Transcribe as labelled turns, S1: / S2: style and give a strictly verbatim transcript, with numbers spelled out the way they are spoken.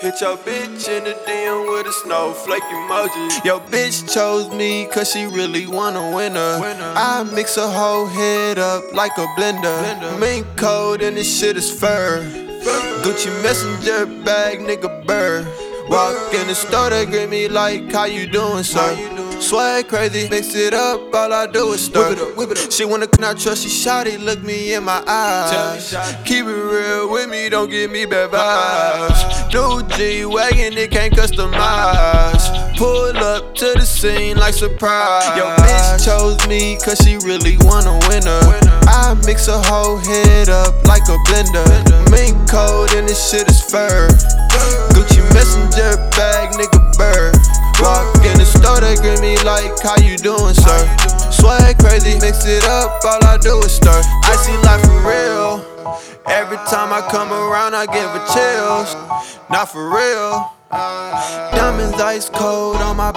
S1: Hit your bitch in the D M with a snowflake emoji. Yo bitch chose me cause she really wanna winner. I mix her whole head up like a blender. Mink coat and this shit is fur. Gucci messenger bag, nigga burr. Walk in the store, they greet me like, how you doing, sir? Swag crazy, mix it up, all I do is stir. Whip it up, whip it up. She wanna not trust, she shawty, look me in my eyes. Keep it real with me, don't give me bad vibes. New G-Wagon, it can't customize. Pull up to the scene like surprise. Yo bitch chose me cause she really wanna winner. I mix her whole head up like a blender. Mink coat and this shit is fur. Gucci messenger bag, nigga burr. Walk in the store, they greet me like, how you doing, sir? Swag crazy, mix it up, all I do is stir. I see life for real. Every time I come around, I give her chills. Not for real. Diamonds ice cold on my